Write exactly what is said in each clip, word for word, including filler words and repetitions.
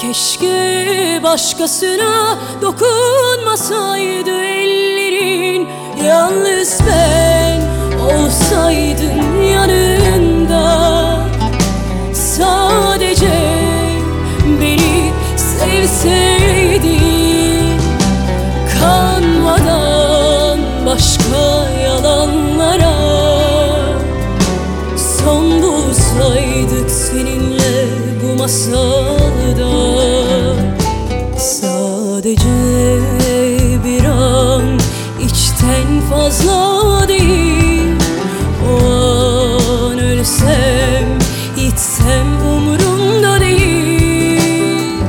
Keşke başkasına dokunmasaydı ellerin, yalnız ben olsaydım yanında. Sadece beni sevseydin, kanmadan başka yalanlara son bulsaydık seninle bu masalda. Sadece bir an, içten fazla değil. O an ölsem, gitsem umurumda değil.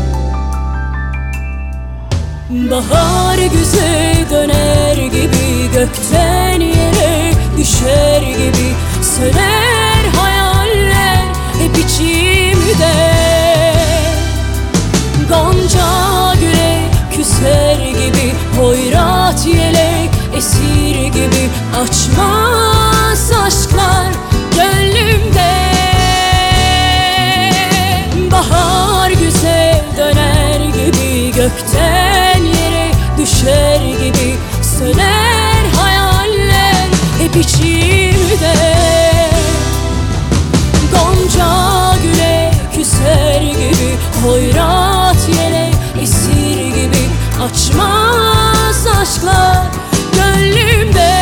Bahar güze döner gibi, gökten yere düşer gibi, söner hayaller hep içimde. Gonca güle küser gibi, hoyrat yelek esir gibi, açmaz aşklar gönlümde. Bahar güzel döner gibi, gökten yere düşer gibi, söner hayaller hep içimde. Gonca güle küser gibi, hoyrat yelek esir gibi, açmaz aşklar gönlümde.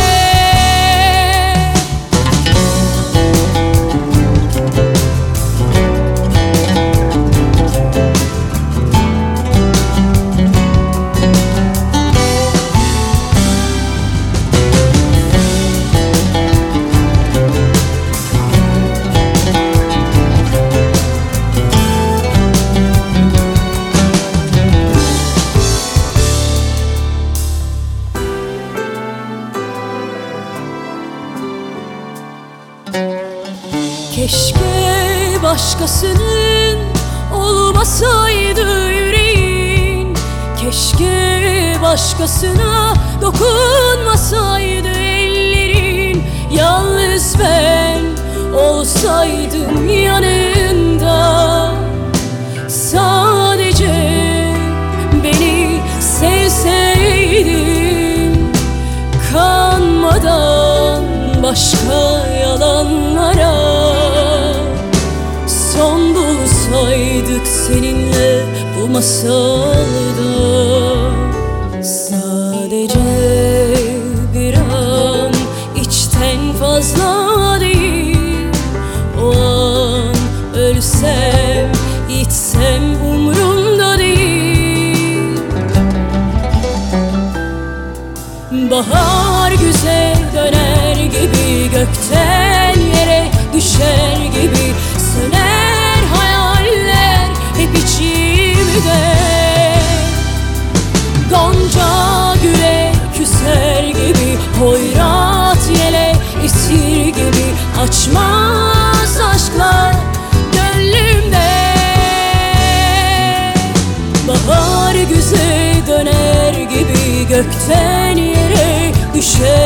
Keşke başkasının olmasaydı yüreğin, keşke başkasına dokunmasaydı ellerin, yalnız ben olsaydım yanında. Sadece beni sevseydin, kanmadan başka yalanlara son bulsaydık seninle bu masalda. Sadece bir an, içten fazla değil. O an ölsem, gitsem umurumda değil. Bahar güzel döner gibi, gökten yere düşer gibi, söner hayaller hep içimde. Gonca güle küser gibi, hoyrat yelek esir gibi, açmaz aşklar gönlümde. Bahar güzel döner gibi, gökten yere düşer